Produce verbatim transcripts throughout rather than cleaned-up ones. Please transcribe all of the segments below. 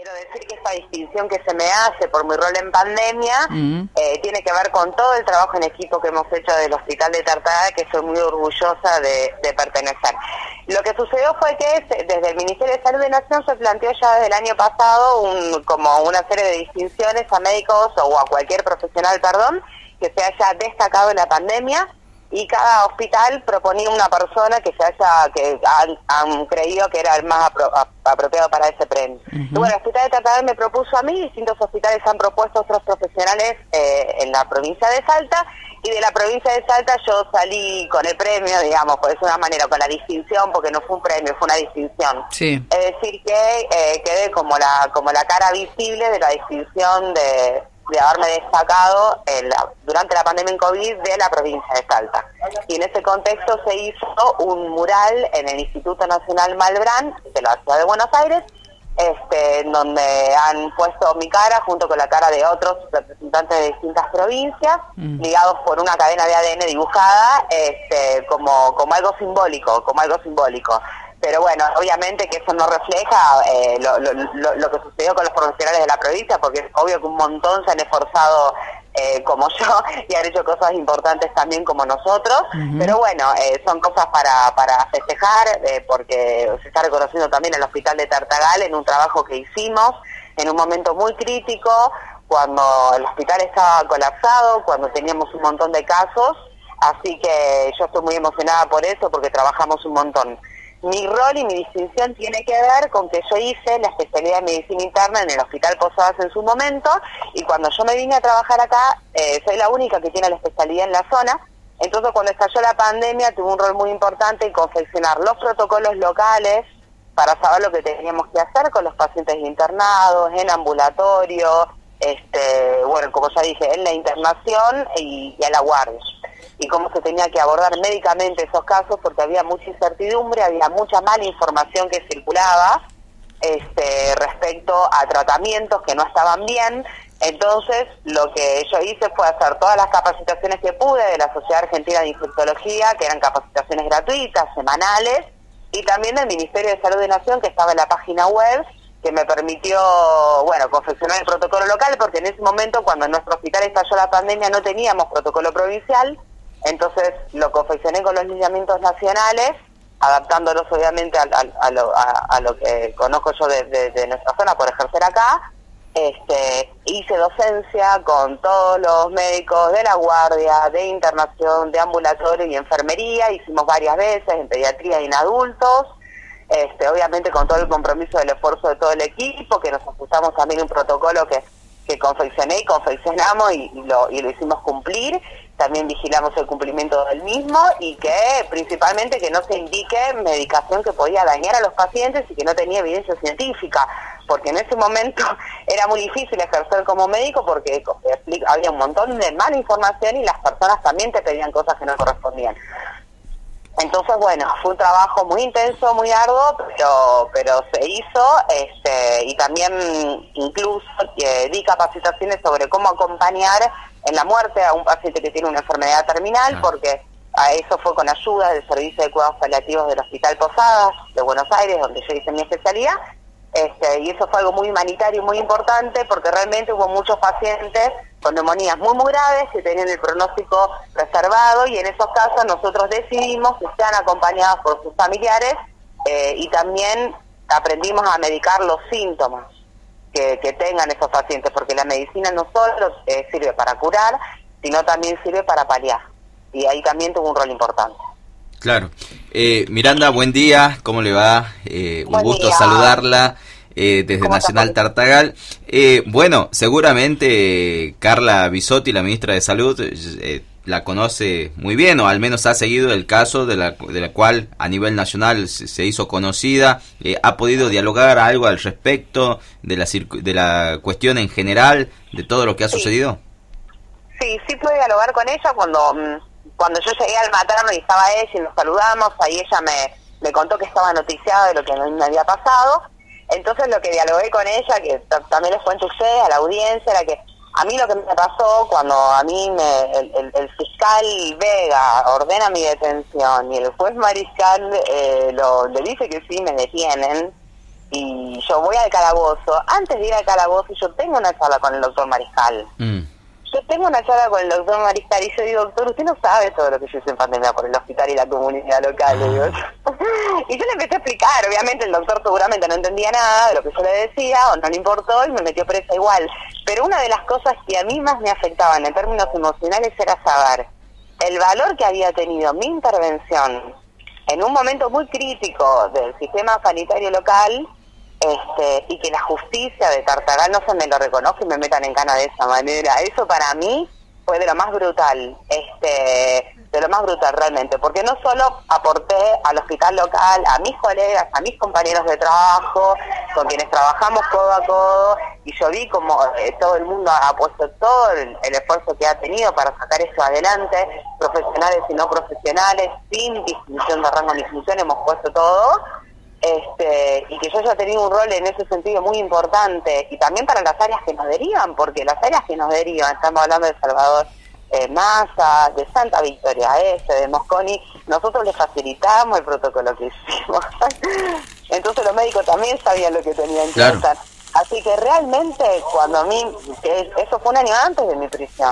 quiero decir que esta distinción que se me hace por mi rol en pandemia uh-huh. eh, tiene que ver con todo el trabajo en equipo que hemos hecho del Hospital de Tartagal, que soy muy orgullosa de, de pertenecer. Lo que sucedió fue que desde el Ministerio de Salud de Nación se planteó ya desde el año pasado un, como una serie de distinciones a médicos o a cualquier profesional, perdón, que se haya destacado en la pandemia, y cada hospital proponía una persona que se haya que han, han creído que era el más apro, apropiado para ese premio. Uh-huh. Y bueno, el Hospital de Tartagal me propuso a mí, distintos hospitales han propuesto otros profesionales eh, en la provincia de Salta, y de la provincia de Salta yo salí con el premio, digamos, por decir una manera, con la distinción, porque no fue un premio, fue una distinción. Sí. Es decir, que eh, quedé como la como la cara visible de la distinción de... de haberme destacado en la, durante la pandemia en COVID de la provincia de Salta. Y en ese contexto se hizo un mural en el Instituto Nacional Malbrán de la ciudad de Buenos Aires, este, en donde han puesto mi cara junto con la cara de otros representantes de distintas provincias, mm. ligados por una cadena de A D N dibujada, este, como, como algo simbólico, como algo simbólico. Pero bueno, obviamente que eso no refleja eh, lo, lo, lo, lo que sucedió con los profesionales de la provincia, porque es obvio que un montón se han esforzado eh, como yo y han hecho cosas importantes también como nosotros. Uh-huh. Pero bueno, eh, son cosas para, para festejar, eh, porque se está reconociendo también el Hospital de Tartagal en un trabajo que hicimos en un momento muy crítico, cuando el hospital estaba colapsado, cuando teníamos un montón de casos. Así que yo estoy muy emocionada por eso, porque trabajamos un montón. Mi rol y mi distinción tiene que ver con que yo hice la especialidad de medicina interna en el Hospital Posadas en su momento, y cuando yo me vine a trabajar acá, eh, soy la única que tiene la especialidad en la zona. Entonces, cuando estalló la pandemia, tuve un rol muy importante en confeccionar los protocolos locales para saber lo que teníamos que hacer con los pacientes internados, en ambulatorio, este, bueno, como ya dije, en la internación y, y a la guardia. Y cómo se tenía que abordar médicamente esos casos, porque había mucha incertidumbre, había mucha mala información que circulaba este, respecto a tratamientos que no estaban bien. Entonces, lo que yo hice fue hacer todas las capacitaciones que pude de la Sociedad Argentina de Infectología, que eran capacitaciones gratuitas, semanales, y también del Ministerio de Salud de Nación, que estaba en la página web, que me permitió, bueno, confeccionar el protocolo local, porque en ese momento, cuando en nuestro hospital estalló la pandemia, no teníamos protocolo provincial. Entonces lo confeccioné con los lineamientos nacionales, adaptándolos obviamente a, a, a, lo, a, a lo que conozco yo de, de, de nuestra zona por ejercer acá. Este, hice docencia con todos los médicos de la guardia, de internación, de ambulatorio y enfermería. Hicimos varias veces en pediatría y en adultos. Este, obviamente con todo el compromiso del esfuerzo de todo el equipo, que nos ajustamos también un protocolo que, que confeccioné y confeccionamos y, y, lo, y lo hicimos cumplir. También vigilamos el cumplimiento del mismo, y que principalmente que no se indique medicación que podía dañar a los pacientes y que no tenía evidencia científica, porque en ese momento era muy difícil ejercer como médico, porque había un montón de mala información y las personas también te pedían cosas que no correspondían. Entonces, bueno, fue un trabajo muy intenso, muy arduo, pero pero se hizo, este, y también incluso eh, di capacitaciones sobre cómo acompañar en la muerte a un paciente que tiene una enfermedad terminal, ah. porque a eso fue con ayuda del Servicio de Cuidados Paliativos del Hospital Posadas de Buenos Aires, donde yo hice mi especialidad, este, y eso fue algo muy humanitario y muy importante, porque realmente hubo muchos pacientes con neumonías muy muy graves que tenían el pronóstico reservado, y en esos casos nosotros decidimos que sean acompañados por sus familiares, eh, y también aprendimos a medicar los síntomas que, que tengan esos pacientes, porque la medicina no solo eh, sirve para curar, sino también sirve para paliar, y ahí también tuvo un rol importante. Claro. Eh, Miranda, buen día, ¿cómo le va? Eh, un buen gusto día. saludarla. Eh, desde Nacional Tartagal. Eh, bueno, seguramente eh, Carla Bisotti, la ministra de Salud, eh, la conoce muy bien, o al menos ha seguido el caso de la, de la cual a nivel nacional se, se hizo conocida. Eh, ¿Ha podido dialogar algo al respecto de la, de la cuestión en general, de todo lo que ha sí. sucedido? Sí, sí pude dialogar con ella cuando, cuando yo llegué al materno y estaba ella y nos saludamos. Ahí ella me, me contó que estaba noticiada de lo que me había pasado. Entonces lo que dialogué con ella, que t- también les cuento a ustedes, a la audiencia, era que a mí lo que me pasó cuando a mí me, el, el, el fiscal Vega ordena mi detención y el juez Mariscal eh, lo, le dice que sí, me detienen, y yo voy al calabozo. Antes de ir al calabozo yo tengo una charla con el doctor Mariscal. Mm. Yo tengo una charla con el doctor Mariscal y yo digo, doctor, usted no sabe todo lo que yo hice en pandemia por el hospital y la comunidad local. Ah. Digo. Y yo le empecé a explicar, obviamente el doctor seguramente no entendía nada de lo que yo le decía o no le importó y me metió presa igual. Pero una de las cosas que a mí más me afectaban en términos emocionales era saber el valor que había tenido mi intervención en un momento muy crítico del sistema sanitario local, este y que la justicia de Tartagal no se me lo reconozca y me metan en cana de esa manera. Eso para mí fue de lo más brutal, este de lo más brutal realmente, porque no solo aporté al hospital local, a mis colegas, a mis compañeros de trabajo, con quienes trabajamos codo a codo, y yo vi como eh, todo el mundo ha puesto todo el, el esfuerzo que ha tenido para sacar esto adelante, profesionales y no profesionales, sin distinción de rango ni función, hemos puesto todo, este y que yo haya tenido un rol en ese sentido muy importante, y también para las áreas que nos derivan, porque las áreas que nos derivan, estamos hablando de Salvador eh, Massa, de Santa Victoria Este, de Mosconi, nosotros les facilitamos el protocolo que hicimos. Entonces los médicos también sabían lo que tenían que claro. hacer. Así que realmente cuando a mí, que eso fue un año antes de mi prisión,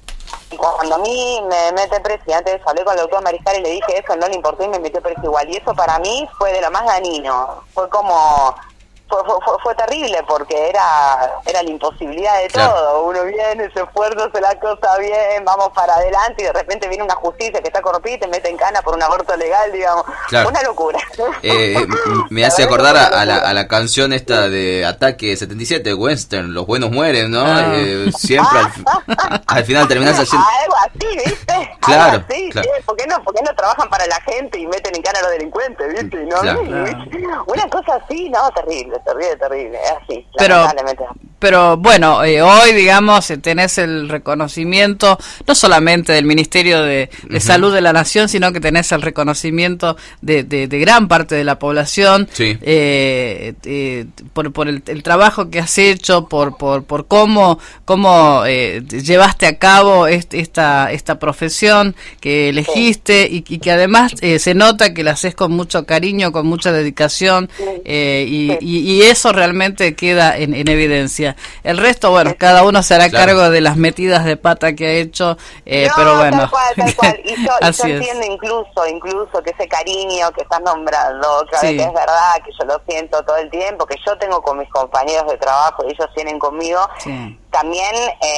y cuando a mí me mete preso, y antes hablé con el doctor Mariscal y le dije eso, no le importó y me metió preso igual, y eso para mí fue de lo más dañino, fue como... Fue, fue, fue terrible porque era era la imposibilidad de todo, claro. Uno viene, se esfuerza, hace la cosa bien, vamos para adelante y de repente viene una justicia que está corrompida y te mete en cana por un aborto legal, digamos, claro. Una locura. Eh, me hace acordar a, a, la, a la canción esta de Ataque setenta y siete, Western, los buenos mueren, ¿no? Ah. Eh, siempre al, al final terminas haciendo... Algo así, ¿viste? Claro, Algo así, claro. ¿sí? ¿Por qué no, por qué no trabajan para la gente y meten en cana a los delincuentes, ¿viste? ¿No? Claro. ¿Viste? Una cosa así, no, terrible. Terrible, terrible, es así, pero, lamentablemente. Pero bueno, eh, hoy digamos tenés el reconocimiento no solamente del Ministerio de, de uh-huh. Salud de la Nación, sino que tenés el reconocimiento de, de, de gran parte de la población, sí. eh, eh, por, por el, el trabajo que has hecho, por por, por cómo cómo eh, llevaste a cabo este, esta esta profesión que elegiste, sí. y, y que además eh, se nota que la haces con mucho cariño, con mucha dedicación, sí. eh, y, sí. y, y eso realmente queda en, en evidencia. El resto, bueno, cada uno se hará claro. cargo de las metidas de pata que ha hecho, eh, no, pero bueno. Tal cual, tal cual. Y yo, y yo entiendo incluso, incluso que ese cariño que estás nombrando, que, sí. que es verdad, que yo lo siento todo el tiempo, que yo tengo con mis compañeros de trabajo y ellos tienen conmigo, sí. también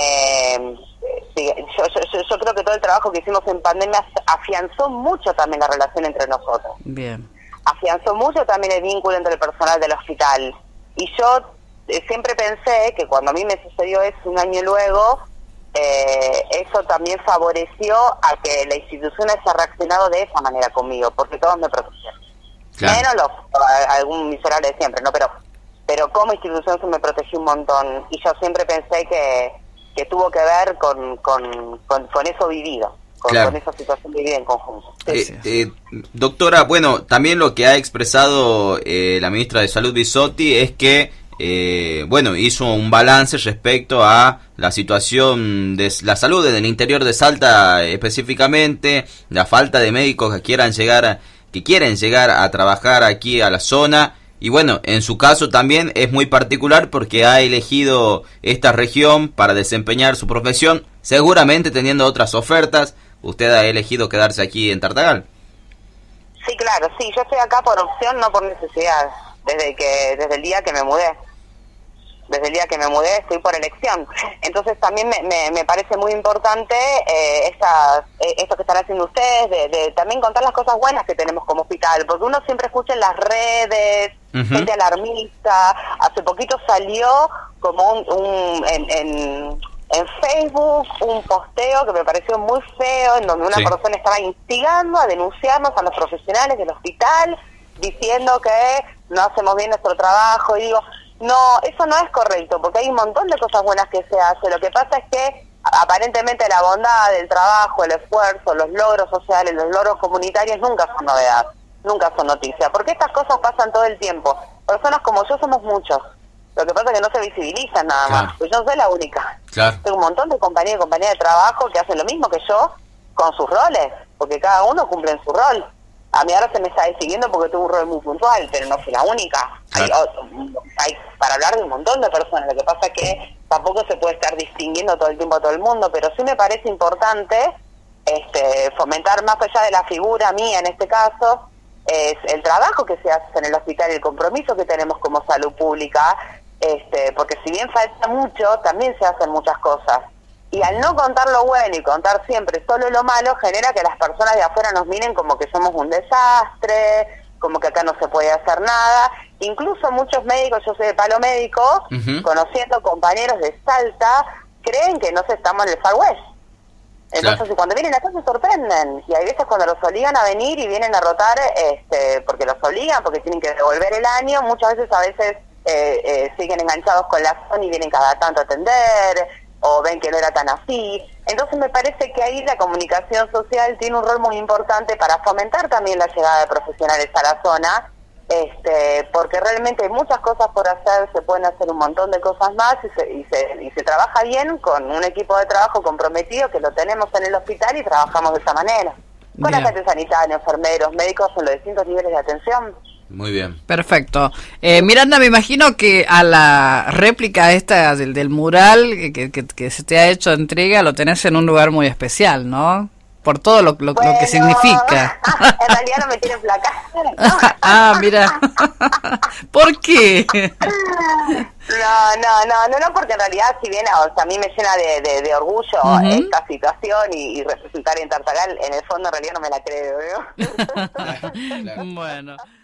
eh, sí, yo, yo, yo creo que todo el trabajo que hicimos en pandemia afianzó mucho también la relación entre nosotros. Bien. Afianzó mucho también el vínculo entre el personal del hospital. Y yo siempre pensé que cuando a mí me sucedió eso un año luego, eh, eso también favoreció a que la institución haya reaccionado de esa manera conmigo, porque todos me protegieron. Claro. Menos los, algún miserable de siempre, ¿no? Pero pero como institución se me protegió un montón, y yo siempre pensé que, que tuvo que ver con, con, con, con eso vivido. Con, claro. con esa situación vivida en conjunto. Eh, eh, doctora, bueno, también lo que ha expresado eh, la ministra de Salud Bisotti es que Eh, bueno, hizo un balance respecto a la situación de la salud en el interior de Salta, específicamente la falta de médicos que quieran llegar a, que quieren llegar a trabajar aquí a la zona, y bueno, en su caso también es muy particular porque ha elegido esta región para desempeñar su profesión, seguramente teniendo otras ofertas. Usted ha elegido quedarse aquí en Tartagal. Sí, claro, sí, yo estoy acá por opción, no por necesidad, desde que desde el día que me mudé. Desde el día que me mudé estoy por elección. Entonces también me, me, me parece muy importante eh, estas, eh, esto que están haciendo ustedes, de, de también contar las cosas buenas que tenemos como hospital, porque uno siempre escucha en las redes, uh-huh. gente alarmista. Hace poquito salió como un, un en, en, en Facebook un posteo que me pareció muy feo, en donde una sí. persona estaba instigando a denunciarnos a los profesionales del hospital, diciendo que no hacemos bien nuestro trabajo, y digo... No, eso no es correcto, porque hay un montón de cosas buenas que se hace. Lo que pasa es que aparentemente la bondad, el trabajo, el esfuerzo, los logros sociales, los logros comunitarios nunca son novedad, nunca son noticia, porque estas cosas pasan todo el tiempo. Personas como yo somos muchos. Lo que pasa es que no se visibilizan nada claro. más, pues yo no soy la única. Claro. Tengo un montón de compañeros y compañeras de trabajo que hacen lo mismo que yo con sus roles, porque cada uno cumple en su rol. A mí ahora se me está distinguiendo porque tuve un rol muy puntual, pero no fui la única. Hay, hay para hablar de un montón de personas, lo que pasa es que tampoco se puede estar distinguiendo todo el tiempo a todo el mundo, pero sí me parece importante este, fomentar más allá de la figura mía en este caso, es el trabajo que se hace en el hospital y el compromiso que tenemos como salud pública, este, porque si bien falta mucho, también se hacen muchas cosas. Y al no contar lo bueno y contar siempre solo lo malo, genera que las personas de afuera nos miren como que somos un desastre, como que acá no se puede hacer nada. Incluso muchos médicos, yo soy de palo médico, uh-huh. conociendo compañeros de Salta, creen que no estamos en el Far West. Entonces claro. cuando vienen acá se sorprenden. Y hay veces cuando los obligan a venir y vienen a rotar, este, porque los obligan, porque tienen que devolver el año, muchas veces a veces eh, eh, siguen enganchados con la zona y vienen cada tanto a atender, o ven que no era tan así. Entonces me parece que ahí la comunicación social tiene un rol muy importante para fomentar también la llegada de profesionales a la zona, este, porque realmente hay muchas cosas por hacer, se pueden hacer un montón de cosas más y se, y se, y se trabaja bien con un equipo de trabajo comprometido que lo tenemos en el hospital y trabajamos de esa manera. Con agentes sanitarios, enfermeros, médicos en los distintos niveles de atención. Muy bien. Perfecto. Eh, Miranda, me imagino que a la réplica esta del, del mural que, que, que se te ha hecho entrega lo tenés en un lugar muy especial, ¿no? Por todo lo, lo, bueno, lo que significa. En realidad no me tienen placa. Ah, mira. ¿Por qué? No, no, no, no, no, porque en realidad, si bien o sea, a mí me llena de, de, de orgullo uh-huh. esta situación y, y representar en Tartagal, en el fondo en realidad no me la creo, ¿no? Bueno.